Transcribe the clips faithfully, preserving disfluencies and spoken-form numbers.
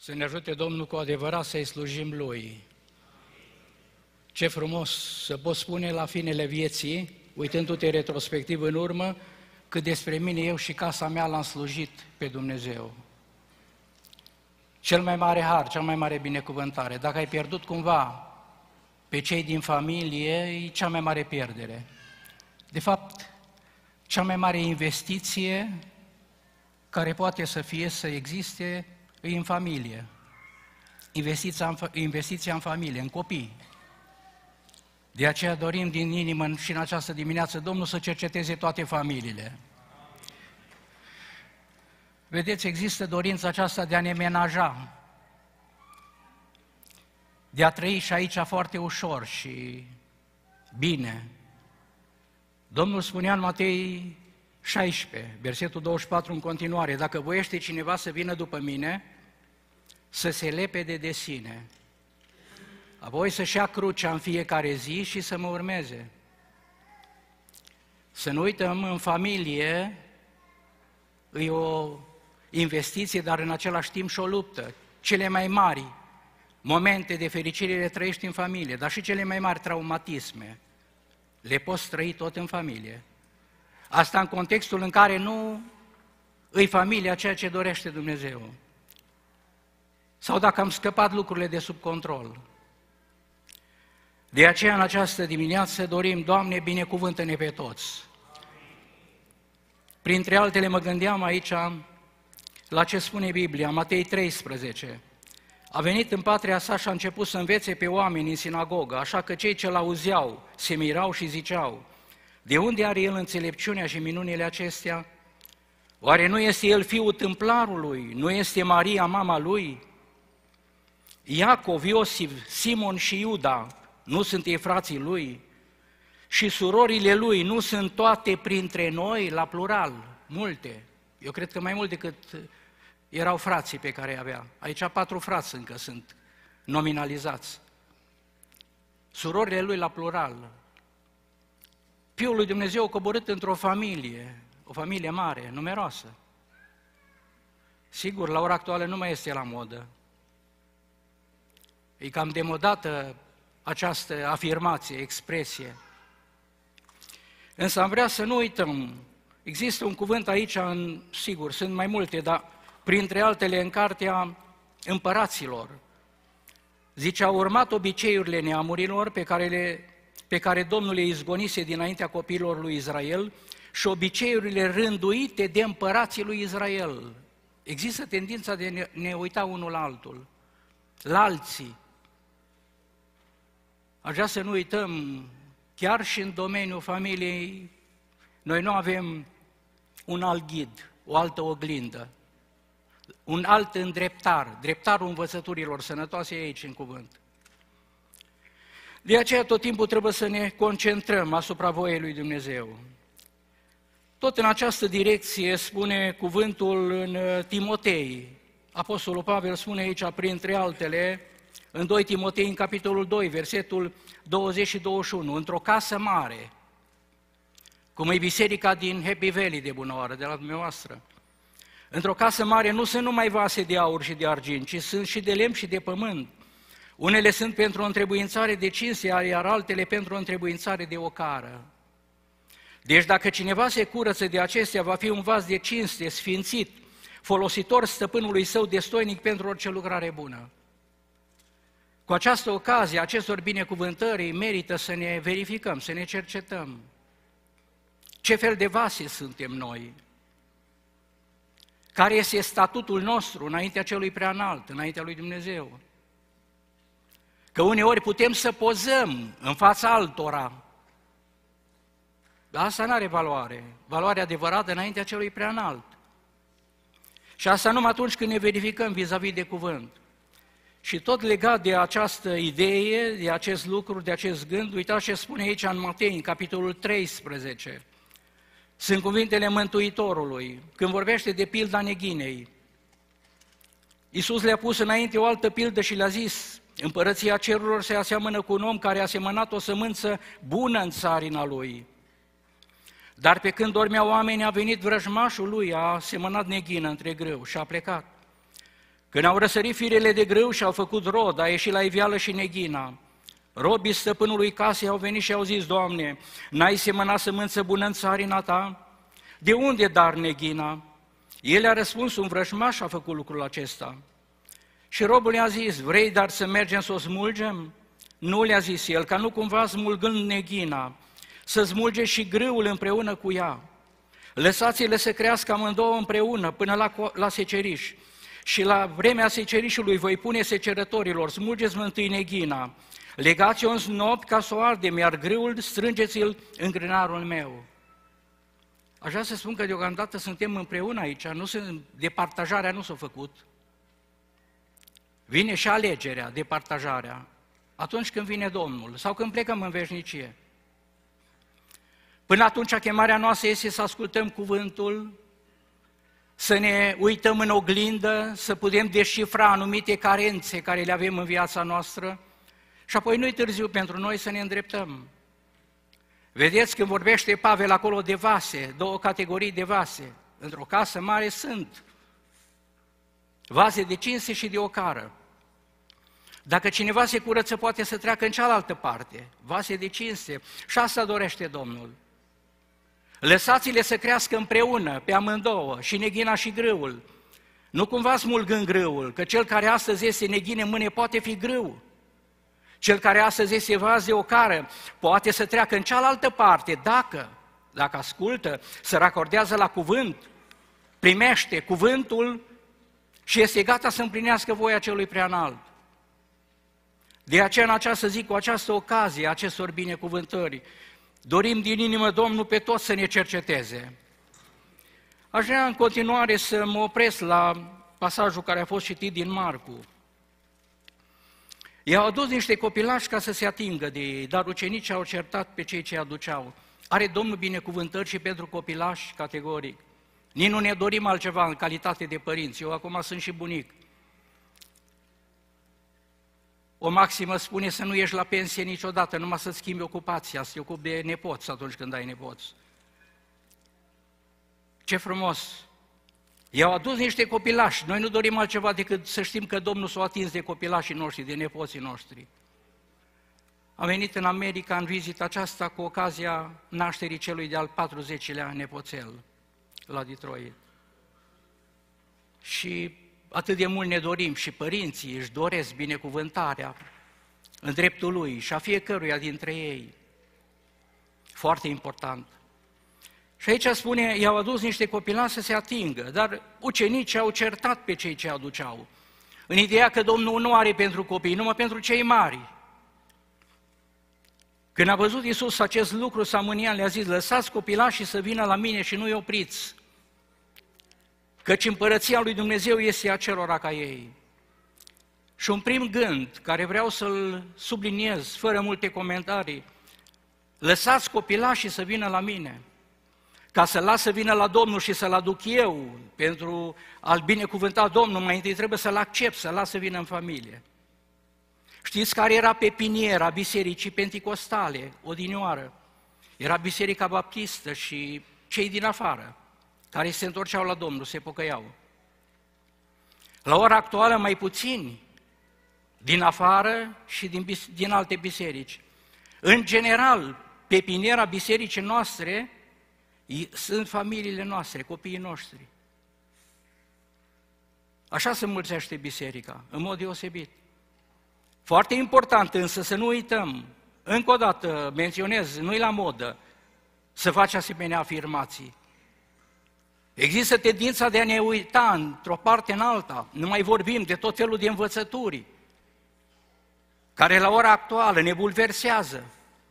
Să ne ajute Domnul cu adevărat să-i slujim Lui. Ce frumos să poți spune la finele vieții, uitându-te retrospectiv în urmă, că despre mine, eu și casa mea l-am slujit pe Dumnezeu. Cel mai mare har, cea mai mare binecuvântare. Dacă ai pierdut cumva pe cei din familie, e cea mai mare pierdere. De fapt, cea mai mare investiție care poate să fie, să existe, e în familie. Investiția în, investiția în familie, în copii. De aceea dorim din inimă și în această dimineață Domnul să cerceteze toate familiile. Vedeți, există dorința aceasta de a ne menaja, de a trăi și aici foarte ușor și bine. Domnul spunea în Matei șaisprezece, versetul douăzeci și patru în continuare, dacă voiește cineva să vină după mine, să se lepede de sine, apoi să-și ia crucea în fiecare zi și să mă urmeze. Să nu uităm, în familie e o investiție, dar în același timp și o luptă. Cele mai mari momente de fericire le trăiești în familie, dar și cele mai mari traumatisme le poți trăi tot în familie. Asta în contextul în care nu îi familia ceea ce dorește Dumnezeu. Sau dacă am scăpat lucrurile de sub control. De aceea în această dimineață dorim, Doamne, binecuvântă-ne pe toți. Printre altele mă gândeam aici la ce spune Biblia, Matei treisprezece. A venit în patria sa și a început să învețe pe oameni în sinagogă, așa că cei ce l-auzeau se mirau și ziceau, de unde are el înțelepciunea și minunile acestea? Oare nu este el fiul tâmplarului? Nu este Maria mama lui? Iacov, Iosif, Simon și Iuda, nu sunt ei frații lui? Și surorile lui nu sunt toate printre noi, la plural, multe. Eu cred că mai mult decât erau frații pe care îi avea. Aici patru frați încă sunt nominalizați. Surorile lui la plural. Fiul lui Dumnezeu a coborât într-o familie, o familie mare, numeroasă. Sigur, la ora actuală nu mai este la modă. E cam demodată această afirmație, expresie. Însă am vrea să nu uităm, există un cuvânt aici, în, sigur, sunt mai multe, dar printre altele în cartea Împăraților. Zice, au urmat obiceiurile neamurilor pe care, le, pe care Domnul le izgonise dinaintea copiilor lui Israel și obiceiurile rânduite de împărații lui Israel. Există tendința de ne, ne uita unul la altul, la alții. Aș vrea să nu uităm, chiar și în domeniul familiei, noi nu avem un alt ghid, o altă oglindă, un alt îndreptar, dreptarul învățăturilor sănătoase aici în cuvânt. De aceea tot timpul trebuie să ne concentrăm asupra voiei lui Dumnezeu. Tot în această direcție spune cuvântul în Timotei. Apostolul Pavel spune aici, printre altele, în doi Timotei, în capitolul doi, versetul douăzeci și douăzeci și unu, într-o casă mare, cum e biserica din Happy Valley de bună oară, de la dumneavoastră, într-o casă mare nu sunt numai vase de aur și de argint, ci sunt și de lemn și de pământ. Unele sunt pentru o întrebuințare de cinste, iar altele pentru o întrebuințare de ocară. Deci dacă cineva se curăță de acestea, va fi un vas de cinste, sfințit, folositor stăpânului său, destoinic pentru orice lucrare bună. Cu această ocazie, acestor binecuvântări, merită să ne verificăm, să ne cercetăm. Ce fel de vase suntem noi? Care este statutul nostru înaintea celui preanalt, înaintea lui Dumnezeu? Că uneori putem să pozăm în fața altora, dar asta nu are valoare, valoare adevărată înaintea celui preanalt. Și asta numai atunci când ne verificăm vis-a-vis de cuvânt. Și tot legat de această idee, de acest lucru, de acest gând, uitați ce spune aici în Matei, în capitolul treisprezece. Sunt cuvintele Mântuitorului, când vorbește de pilda neghinei. Iisus le-a pus înainte o altă pildă și le-a zis, împărăția cerurilor se aseamănă cu un om care a semănat o sămânță bună în țarina lui. Dar pe când dormeau oamenii, a venit vrăjmașul lui, a semănat neghină între grâu și a plecat. Când au răsărit firele de grâu și au făcut rod, a ieșit la iveală și neghina. Robii stăpânului casei au venit și au zis: Doamne, n-ai semănat sămânță bună în țarina ta? De unde dar neghina? El a răspuns: un vrăjmaș a făcut lucrul acesta. Și robul i-a zis: vrei dar să mergem să o smulgem? Nu, le-a zis el, ca nu cumva smulgând neghina, să smulge și grâul împreună cu ea. Lăsați-le să crească amândouă împreună până la, la seceriș. Și la vremea secerișului voi pune secerătorilor: smulgeți întâi neghina, legați-o în snop ca să o ardem, iar grâul strângeți-l în grânarul meu. Aș vrea să spun că deocamdată suntem împreună aici, nu sunt, departajarea nu s-a făcut. Vine și alegerea, departajarea, atunci când vine Domnul sau când plecăm în veșnicie. Până atunci chemarea noastră este să ascultăm cuvântul, să ne uităm în oglindă, să putem descifra anumite carențe care le avem în viața noastră și apoi nu-i târziu pentru noi să ne îndreptăm. Vedeți, când vorbește Pavel acolo de vase, două categorii de vase, într-o casă mare sunt vase de cinste și de ocară. Dacă cineva se curăță, poate să treacă în cealaltă parte, vase de cinste, și asta dorește Domnul. Lăsați-le să crească împreună, pe amândouă, și neghina și grâul. Nu cumva smulgând grâul, că cel care astăzi este neghine în mâine poate fi grâu. Cel care astăzi este vas de ocară poate să treacă în cealaltă parte, dacă, dacă ascultă, se racordează la cuvânt, primește cuvântul și este gata să împlinească voia celui preanalt. De aceea, în această zi, cu această ocazie, acestor binecuvântări, dorim din inimă Domnul pe toți să ne cerceteze. Aș vrea în continuare să mă opresc la pasajul care a fost citit din Marcu. I-au adus niște copilași ca să se atingă de ei, dar ucenicii au certat pe cei ce aduceau. Are Domnul binecuvântări și pentru copilași, categoric. Nici nu ne dorim altceva în calitate de părinți. Eu acum sunt și bunic. O maximă spune să nu ieși la pensie niciodată, numai să-ți schimbi ocupația, să te ocupi de nepoți atunci când ai nepoți. Ce frumos! I-au adus niște copilași. Noi nu dorim altceva decât să știm că Domnul s-a atins de copilașii noștri, de nepoții noștri. Am venit în America în vizita aceasta cu ocazia nașterii celui de-al patruzecilea nepoțel la Detroit. Și atât de mult ne dorim și părinții își doresc binecuvântarea în dreptul lui și a fiecăruia dintre ei. Foarte important. Și aici spune, i-au adus niște copilași să se atingă, dar ucenicii au certat pe cei ce aduceau, în ideea că Domnul nu are pentru copii, numai pentru cei mari. Când a văzut Iisus acest lucru, s-a mâniat, le-a zis: lăsați copilașii să vină la mine și nu-i opriți, căci împărăția lui Dumnezeu este acelora ca ei. Și un prim gând, care vreau să-l subliniez, fără multe comentarii: lăsați copilașii să vină la mine. Ca să-l las să vină la Domnul și să-l aduc eu pentru a-l binecuvânta Domnul, mai întâi trebuie să-l accept, să-l las să vină în familie. Știți care era pepiniera bisericii penticostale, odinioară? Era biserica baptistă și cei din afară, care se întorceau la Domnul, se pocăiau. La ora actuală mai puțini din afară și din, din alte biserici. În general, pepiniera bisericii noastre sunt familiile noastre, copiii noștri. Așa se înmulțește biserica, în mod deosebit. Foarte important însă să nu uităm, încă o dată menționez, nu-i la modă să faci asemenea afirmații. Există tendința de a ne uita într-o parte în alta, nu mai vorbim de tot felul de învățături care la ora actuală ne bulversează.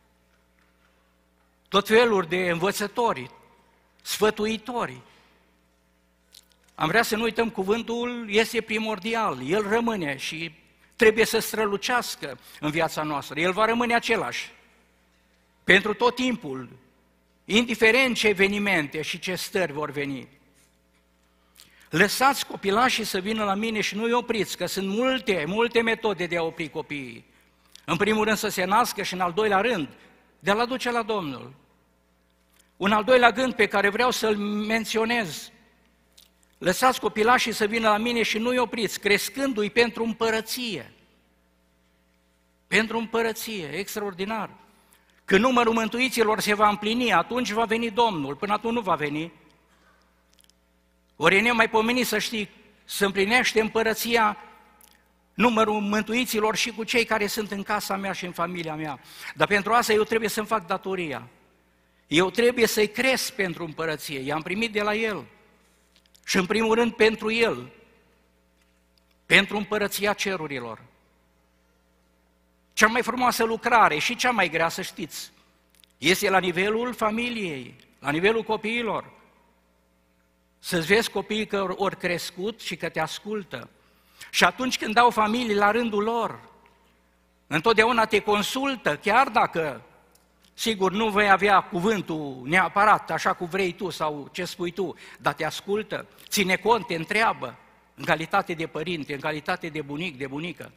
Tot felul de învățători, sfătuitori. Am vrea să nu uităm, cuvântul este primordial, el rămâne și trebuie să strălucească în viața noastră. El va rămâne același pentru tot timpul, indiferent ce evenimente și ce stări vor veni. Lăsați copilașii să vină la mine și nu-i opriți, că sunt multe, multe metode de a opri copiii. În primul rând să se nască și în al doilea rând de a-l aduce la Domnul. Un al doilea gând pe care vreau să-l menționez. lăsați copilașii să vină la mine și nu-i opriți, crescându-i pentru împărăție. Pentru împărăție, extraordinar. Când numărul mântuiților se va împlini, atunci va veni Domnul, până atunci nu va veni. Ori e nemaipomenit să știi, să împlinește împărăția numărul mântuiților și cu cei care sunt în casa mea și în familia mea. Dar pentru asta eu trebuie să-mi fac datoria. Eu trebuie să-i cresc pentru împărăție, i-am primit de la El. Și în primul rând pentru El, pentru împărăția cerurilor. Cea mai frumoasă lucrare și cea mai grea, să știți, este la nivelul familiei, la nivelul copiilor. Să-ți vezi copiii că ori crescut și că te ascultă. Și atunci când dau familii la rândul lor, întotdeauna te consultă, chiar dacă, sigur, nu vei avea cuvântul neapărat așa cum vrei tu sau ce spui tu, dar te ascultă, ține cont, te întreabă, în calitate de părinte, în calitate de bunic, de bunică.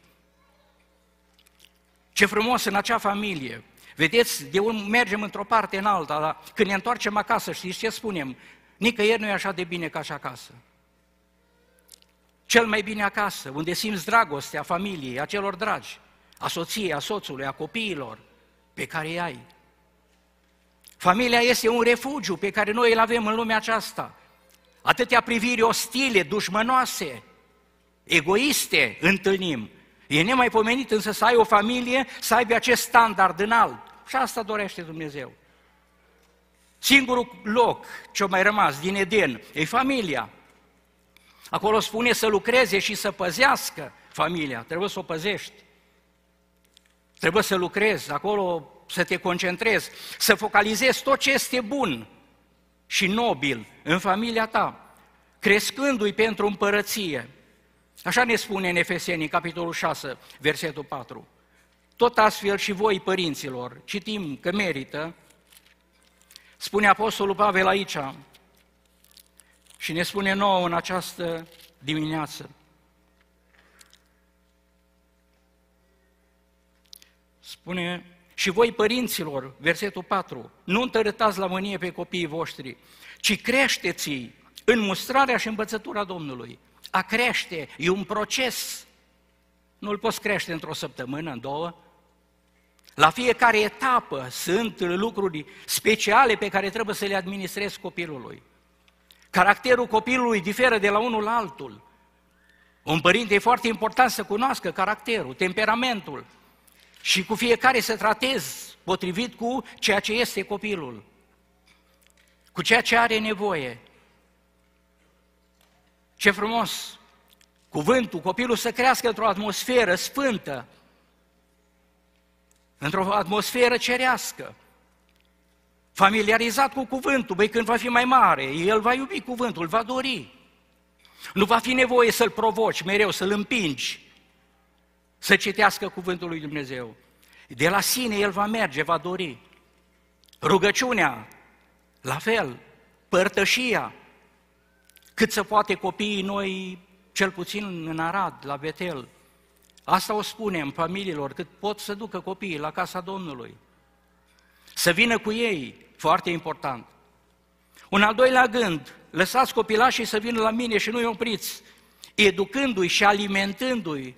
Ce frumos în acea familie! Vedeți, de unde mergem într-o parte în alta, dar când ne întoarcem acasă, știți ce spunem? Nicăieri nu e așa de bine ca și acasă. Cel mai bine acasă, unde simți dragostea familiei, a celor dragi, a soției, a soțului, a copiilor pe care îi ai. Familia este un refugiu pe care noi îl avem în lumea aceasta. Atâtea priviri ostile, dușmănoase, egoiste întâlnim. E nemaipomenit însă să ai o familie, să aibă acest standard înalt. Și asta dorește Dumnezeu. Singurul loc ce-a mai rămas din Eden e familia. Acolo spune să lucreze și să păzească familia. Trebuie să o păzești. Trebuie să lucrezi, acolo să te concentrezi, să focalizezi tot ce este bun și nobil în familia ta, crescându-i pentru împărăție. Așa ne spune în Efeseni, capitolul șase, versetul patru. Tot astfel și voi, părinților, citim că merită, spune Apostolul Pavel aici și ne spune nouă în această dimineață. Spune, și voi, părinților, versetul patru, nu întărâtați la mânie pe copiii voștri, ci creșteți-i în mustrarea și învățătura Domnului. A crește e un proces, nu-l poți crește într-o săptămână, în două. La fiecare etapă sunt lucruri speciale pe care trebuie să le administrezi copilului. Caracterul copilului diferă de la unul la altul. Un părinte e foarte important să cunoască caracterul, temperamentul și cu fiecare să tratezi potrivit cu ceea ce este copilul, cu ceea ce are nevoie. Ce frumos! Cuvântul, copilul să crească într-o atmosferă sfântă, într-o atmosferă cerească, familiarizat cu cuvântul. Băi, când va fi mai mare, el va iubi cuvântul, va dori. Nu va fi nevoie să-l provoci mereu, să-l împingi, să citească cuvântul lui Dumnezeu. De la sine el va merge, va dori. Rugăciunea, la fel, părtășia, cât se poate copiii noi, cel puțin în Arad, la Betel. Asta o spunem familiilor, cât pot să ducă copiii la casa Domnului. Să vină cu ei, foarte important. Un al doilea gând, lăsați copilașii să vină la mine și nu-i opriți, educându-i și alimentându-i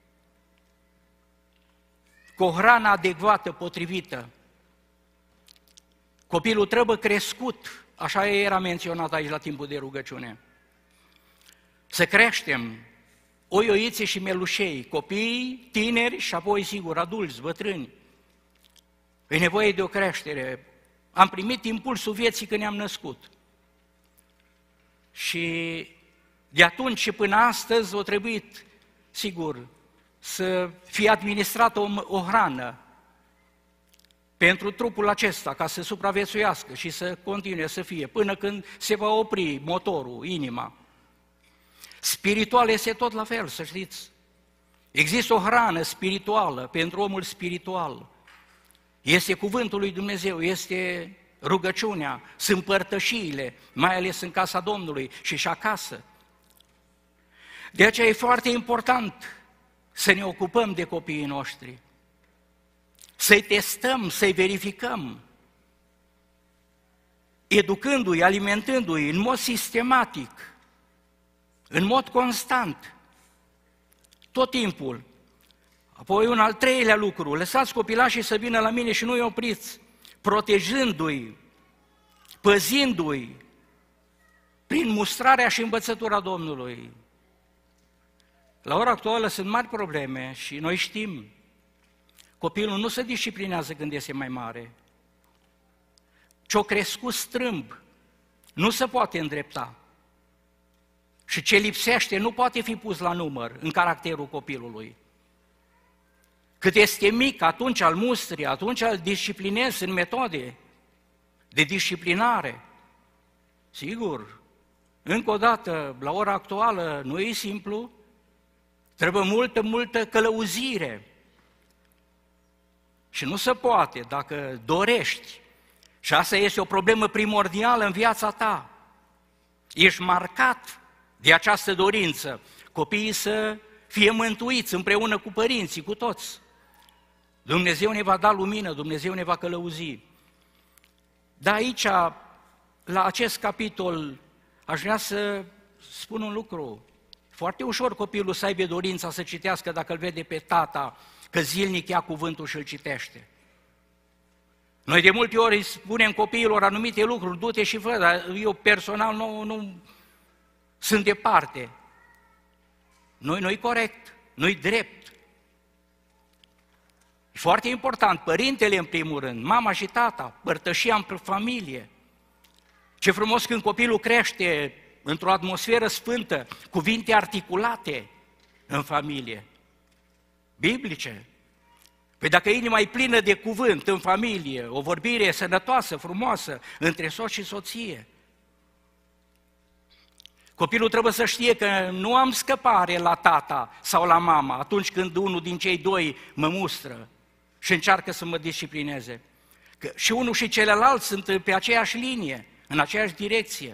cu o hrană adecvată, potrivită. Copilul trebuie crescut, așa era menționat aici la timpul de rugăciune. Să creștem oioițe și melușei, copii, tineri și apoi, sigur, adulți, bătrâni. E nevoie de o creștere. Am primit impulsul vieții când ne-am născut. Și de atunci și până astăzi a trebuit, sigur, să fie administrată o, o hrană pentru trupul acesta, ca să supraviețuiască și să continue să fie, până când se va opri motorul, inima. Spiritual este tot la fel, să știți. Există o hrană spirituală pentru omul spiritual. Este cuvântul lui Dumnezeu, este rugăciunea, sunt părtășiile, mai ales în casa Domnului și și acasă. De aceea e foarte important să ne ocupăm de copiii noștri, să-i testăm, să-i verificăm, educându-i, alimentându-i în mod sistematic, în mod constant, tot timpul. Apoi un al treilea lucru, lăsați copilașii să vină la mine și nu-i opriți, protejându-i, păzindu-i, prin mustrarea și învățătura Domnului. La ora actuală sunt mari probleme și noi știm, copilul nu se disciplinează când este mai mare. Ce-o crescut strâmb nu se poate îndrepta. Și ce lipsește nu poate fi pus la număr în caracterul copilului. Cât este mic, atunci îl mustri, atunci îl disciplinezi în metode de disciplinare. Sigur, încă o dată, la ora actuală nu e simplu, trebuie multă, multă călăuzire. Și nu se poate, dacă dorești, și asta este o problemă primordială în viața ta, ești marcat de această dorință, copiii să fie mântuiți împreună cu părinții, cu toți. Dumnezeu ne va da lumină, Dumnezeu ne va călăuzi. Dar aici, la acest capitol, aș vrea să spun un lucru. Foarte ușor copilul să aibă dorința să citească dacă îl vede pe tata, că zilnic ia cuvântul și îl citește. Noi de multe ori spunem copiilor anumite lucruri, du-te și fă, dar eu personal nu, nu sunt departe. Noi nu-i corect, nu-i drept. E foarte important, părintele în primul rând, mama și tata, părtășia în familie. Ce frumos când copilul crește într-o atmosferă sfântă, cuvinte articulate în familie, biblice. Păi dacă inima e plină de cuvânt în familie, o vorbire sănătoasă, frumoasă, între soț și soție, copilul trebuie să știe că nu am scăpare la tata sau la mama atunci când unul din cei doi mă mustră și încearcă să mă disciplineze. Că și unul și celălalt sunt pe aceeași linie, în aceeași direcție.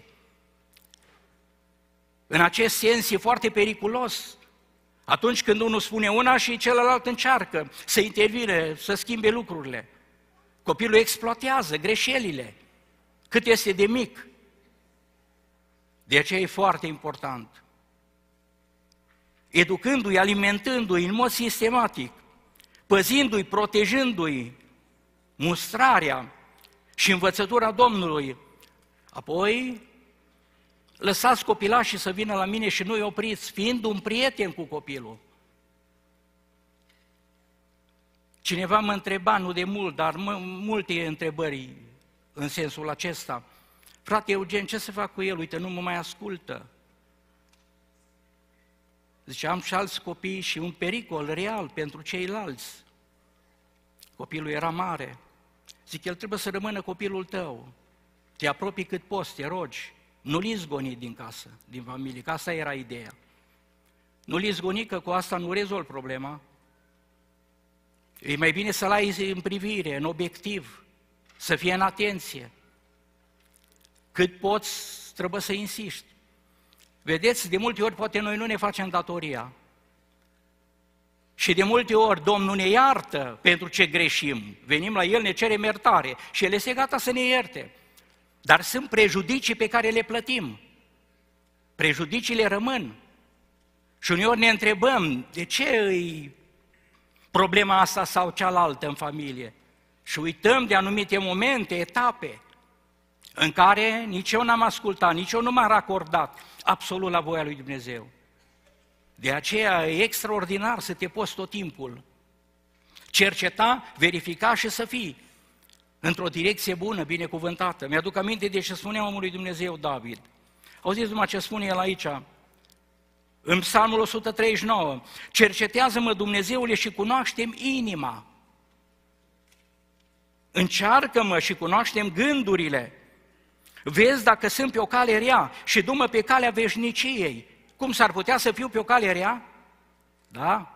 În acest sens e foarte periculos atunci când unul spune una și celălalt încearcă să intervine, să schimbe lucrurile. Copilul exploatează greșelile, cât este de mic. De aceea e foarte important. Educându-i, alimentându-i în mod sistematic, păzindu-i, protejându-i, mustrarea și învățătura Domnului, apoi lăsați copilașii să vină la mine și nu-i opriți, fiind un prieten cu copilul. Cineva mă întreba, nu de mult, dar mă, multe întrebări în sensul acesta. Frate Eugen, ce să fac cu el? Uite, nu mă mai ascultă. Zice, am și alți copii și un pericol real pentru ceilalți. Copilul era mare. Zic, el trebuie să rămână copilul tău. Te apropii cât poți, te rogi. Nu-l izgoni din casă, din familie, că asta era ideea. Nu-l izgoni, că cu asta nu rezolvi problema. E mai bine să-l ai în privire, în obiectiv, să fie în atenție. Cât poți, trebuie să insiști. Vedeți, de multe ori poate noi nu ne facem datoria. Și de multe ori Domnul ne iartă pentru ce greșim. Venim la El, ne cerem iertare și El este gata să ne ierte. Dar sunt prejudicii pe care le plătim. Prejudiciile rămân. Și uneori ne întrebăm, de ce îi problema asta sau cealaltă în familie? Și uităm de anumite momente, etape, în care nici eu n-am ascultat, nici eu nu m-am racordat absolut la voia lui Dumnezeu. De aceea e extraordinar să te poți tot timpul cerceta, verifica și să fii într-o direcție bună, binecuvântată. Mi-aduc aminte de ce spunea omul lui Dumnezeu David. Auziți numai ce spune el aici, în Psalmul o sută treizeci și nouă. Cercetează-mă, Dumnezeule, și cunoaștem inima. Încearcă-mă și cunoaștem gândurile. Vezi dacă sunt pe o cale rea și du-mă pe calea veșniciei. Cum s-ar putea să fiu pe o cale rea? Da?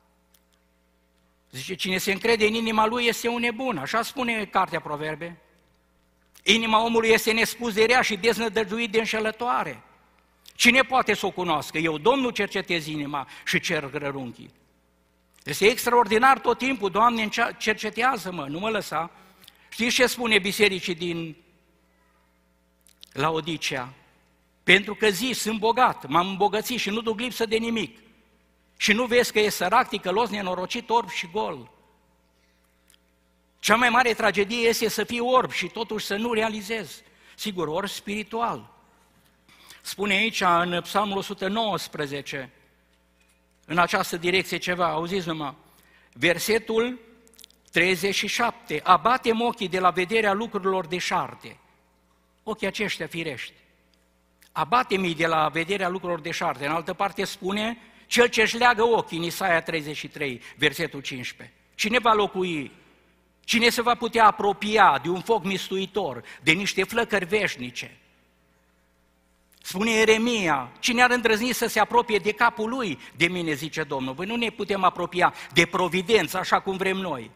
Zice, cine se încrede în inima lui este un nebun, așa spune Cartea Proverbe. Inima omului este nespus de rea și deznădăjduit de înșelătoare. Cine poate să o cunoască? Eu, Domnul, cercetez inima și cer grărunchii. Este extraordinar tot timpul, Doamne, cercetează-mă, nu mă lăsa. Știți ce spune bisericii din Laodicea? pentru că zici, sunt bogat, m-am îmbogățit și nu duc lipsă de nimic. Și nu vezi că e sărac, ticălos, nenorocit, orb și gol. Cea mai mare tragedie este să fii orb și totuși să nu realizezi. Sigur, orb spiritual. Spune aici în Psalmul o sută nouăsprezece, în această direcție ceva, auziți numai, versetul treizeci și șapte, abatem ochii de la vederea lucrurilor deșarte. Ochii aceștia firești. Abatem-i de la vederea lucrurilor deșarte. În altă parte spune, cel ce-și leagă ochii, în Isaia treizeci și trei, versetul cincisprezece. Cine va locui? Cine se va putea apropia de un foc mistuitor, de niște flăcări veșnice? Spune Ieremia, cine ar îndrăzni să se apropie de capul lui? De mine, zice Domnul. Păi nu ne putem apropia de providență așa cum vrem noi.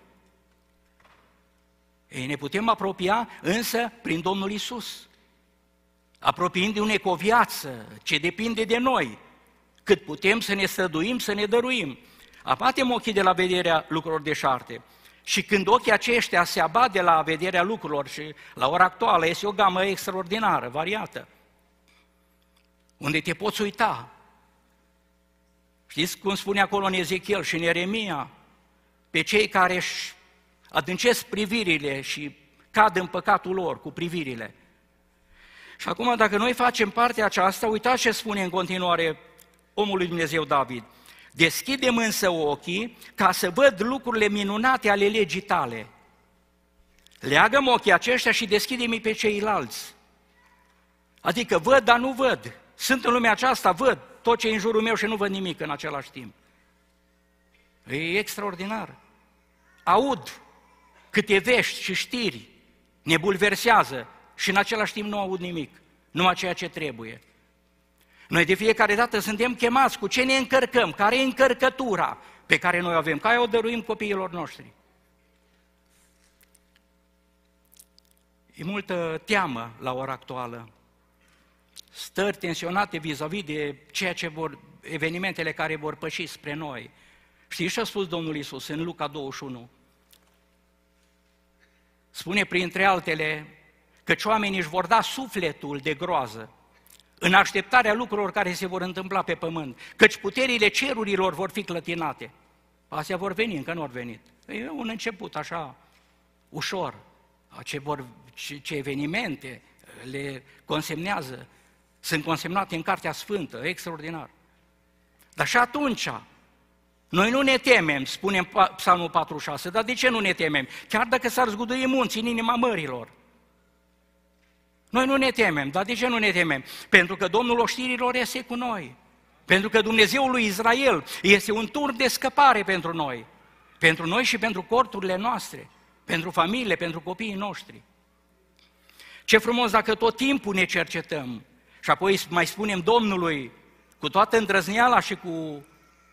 Ei, ne putem apropia însă prin Domnul Iisus, apropiindu-ne cu o viață ce depinde de noi, cât putem să ne străduim, să ne dăruim. Abatem ochii de la vederea lucrurilor deșarte. Și când ochii aceștia se abat de la vederea lucrurilor, și la ora actuală este o gamă extraordinară, variată, unde te poți uita. Știți cum spune acolo în Ezechiel și în Ieremia? Pe cei care își adâncesc privirile și cad în păcatul lor cu privirile. Și acum, dacă noi facem partea aceasta, uitați ce spune în continuare omul lui Dumnezeu David. Deschide-mi însă ochii ca să văd lucrurile minunate ale legii tale. Leagă-mi ochii aceștia și deschide-mi pe ceilalți. Adică văd, dar nu văd. Sunt în lumea aceasta, văd tot ce e în jurul meu și nu văd nimic în același timp. E extraordinar. Aud câte vești și știri ne bulversează și în același timp nu aud nimic, numai ceea ce trebuie. Noi de fiecare dată suntem chemați cu ce ne încărcăm, care e încărcătura pe care noi o avem, care o dăruim copiilor noștri. E multă teamă la ora actuală, stări tensionate vis-a-vis de ceea ce vor, evenimentele care vor păși spre noi. Știți ce a spus Domnul Iisus în Luca douăzeci și unu? Spune printre altele căci oamenii își vor da sufletul de groază în așteptarea lucrurilor care se vor întâmpla pe pământ, căci puterile cerurilor vor fi clătinate. Astea vor veni, încă nu au venit. E un început așa, ușor. Ce, vor, ce, ce evenimente le consemnează, sunt consemnate în Cartea Sfântă, extraordinar. Dar și atunci, noi nu ne temem, spune Psalmul patruzeci și șase, dar de ce nu ne temem? Chiar dacă s-ar zgudui munții în inima mărilor. Noi nu ne temem, dar de ce nu ne temem? Pentru că Domnul oștirilor este cu noi. Pentru că Dumnezeul lui Israel este un turn de scăpare pentru noi. Pentru noi și pentru corturile noastre, pentru familiile, pentru copiii noștri. Ce frumos dacă tot timpul ne cercetăm și apoi mai spunem Domnului cu toată îndrăzneala și cu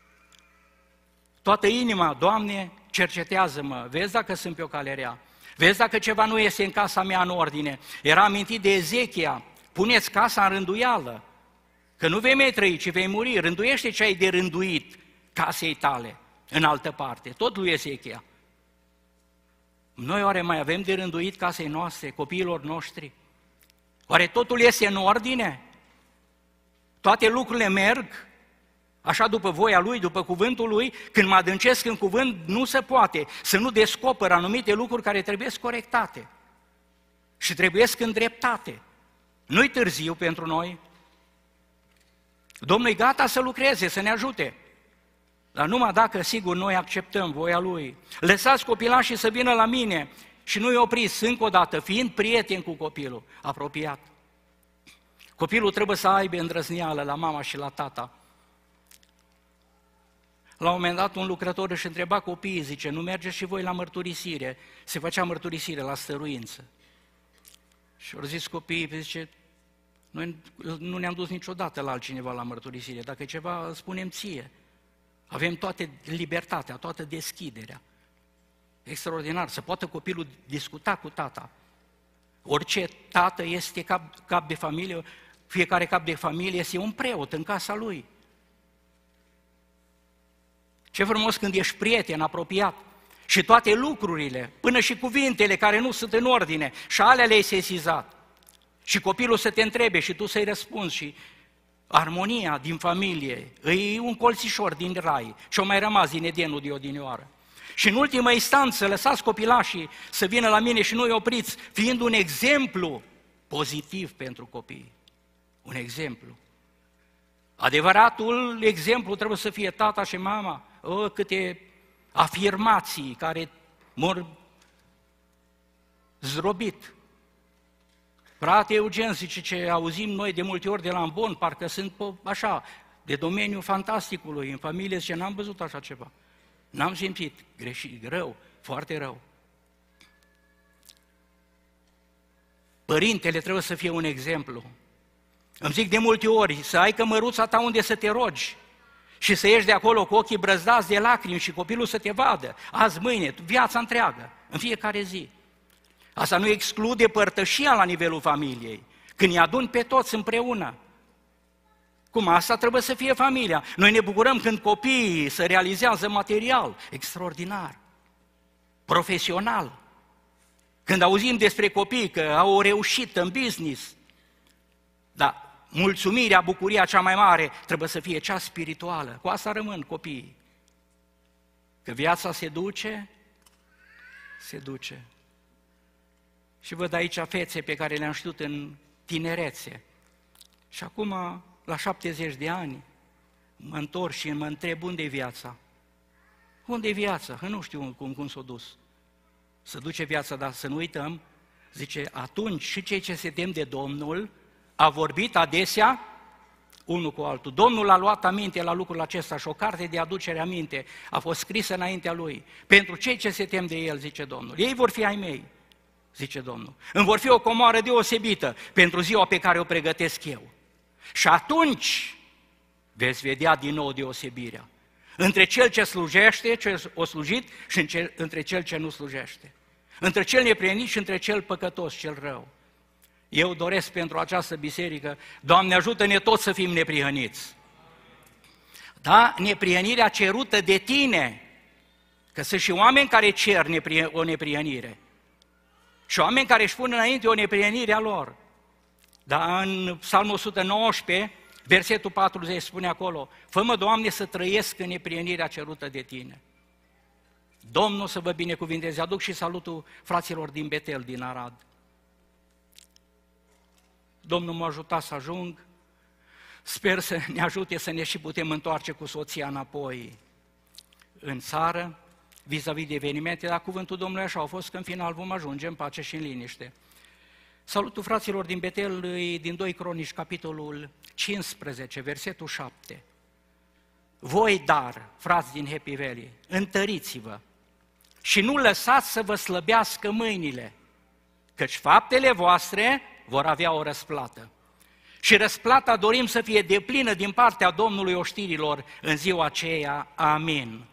toată inima, Doamne, cercetează-mă, vezi dacă sunt pe o cale rea. Vezi dacă ceva nu iese în casa mea în ordine. Era amintit de Ezechia, puneți casa în rânduială, că nu vei mai trăi, ci vei muri. Rânduiește ce ai de rânduit casei tale în altă parte, tot lui Ezechia. Noi oare mai avem de rânduit casei noastre, copiilor noștri? Oare totul iese în ordine? Toate lucrurile merg așa după voia Lui, după cuvântul Lui? Când mă adâncesc în cuvânt, nu se poate să nu descoper anumite lucruri care trebuie corectate și trebuie îndreptate. Nu-i târziu pentru noi. Domnul e gata să lucreze, să ne ajute. Dar numai dacă, sigur, noi acceptăm voia Lui. Lăsați copilașii să vină la mine și nu-i opriți încă o dată, fiind prieten cu copilul apropiat. Copilul trebuie să aibă îndrăzneală la mama și la tata. La un moment dat un lucrător își întreba copiii, zice, nu mergeți și voi la mărturisire? Se făcea mărturisire la stăruință. Și au zis copiii, zice, noi nu ne-am dus niciodată la altcineva la mărturisire, dacă e ceva îl spunem ție. Avem toată libertatea, toată deschiderea. Extraordinar, să poată copilul discuta cu tata. Orice tată este cap, cap de familie, fiecare cap de familie este un preot în casa lui. Ce frumos când ești prieten, apropiat și toate lucrurile, până și cuvintele care nu sunt în ordine, și alea le-ai sesizat. Și copilul să te întrebe și tu să-i răspunzi și armonia din familie, e un colțișor din rai și-o mai rămas din Edenul de odinioară. Și în ultimă instanță, lăsați copilașii să vină la mine și nu-i opriți, fiind un exemplu pozitiv pentru copii. Un exemplu. Adevăratul exemplu trebuie să fie tata și mama. O, câte afirmații care mor zdrobit. Frate Eugen, zice, ce auzim noi de multe ori de la Ambon, parcă sunt așa, de domeniul fantasticului, în familie, zice, n-am văzut așa ceva. N-am simțit, greșit, rău, foarte rău. Părintele trebuie să fie un exemplu. Îmi zic de multe ori, să ai cămăruța ta unde să te rogi și să ieși de acolo cu ochii brăzdați de lacrimi și copilul să te vadă, azi, mâine, viața întreagă, în fiecare zi. Asta nu exclude părtășia la nivelul familiei, când îi aduni pe toți împreună. Cum asta trebuie să fie familia. Noi ne bucurăm când copiii se realizează material, extraordinar, profesional. Când auzim despre copii că au reușit în business, dar mulțumirea, bucuria cea mai mare trebuie să fie cea spirituală. Cu asta rămân copiii. Că viața se duce, se duce. Și văd aici fețe pe care le-am știut în tinerețe. Și acum, la șaptezeci de ani, mă întorc și mă întreb unde e viața. Unde e viața? Că nu știu cum, cum s-a dus. Să duce viața, dar să nu uităm, zice, atunci și cei ce se tem de Domnul a vorbit adesea unul cu altul. Domnul a luat aminte la lucrul acesta și o carte de aducere aminte a fost scrisă înaintea lui. Pentru cei ce se tem de el, zice Domnul. Ei vor fi ai mei, zice Domnul. Îmi vor fi o comoară deosebită pentru ziua pe care o pregătesc eu. Și atunci veți vedea din nou deosebirea între cel ce slujește, ce o slujit, și între cel ce nu slujește. Între cel neprihănit și între cel păcătos, cel rău. Eu doresc pentru această biserică, Doamne, ajută-ne toți să fim neprihăniți. Da? Neprihănirea cerută de tine, că sunt și oameni care cer o neprihănire. Și oameni care își pun înainte o neprihănire a lor. Dar în Psalmul o sută nouăsprezece, versetul patruzeci spune acolo, fă-mă, Doamne, să trăiesc în neprihănirea cerută de tine. Domnul să vă binecuvinteze. Aduc și salutul fraților din Betel, din Arad. Domnul m-a ajutat să ajung. Sper să ne ajute să ne și putem întoarce cu soția înapoi în țară, vis-a-vis de evenimente, dar cuvântul Domnului așa a fost că în final vom ajunge în pace și în liniște. Salutul fraților din Betel din doi Cronici, capitolul cincisprezece, versetul șapte. Voi, dar, frați din Happy Valley, întăriți-vă și nu lăsați să vă slăbească mâinile, căci faptele voastre vor avea o răsplată. Și răsplata dorim să fie deplină din partea Domnului oștirilor în ziua aceea. Amin.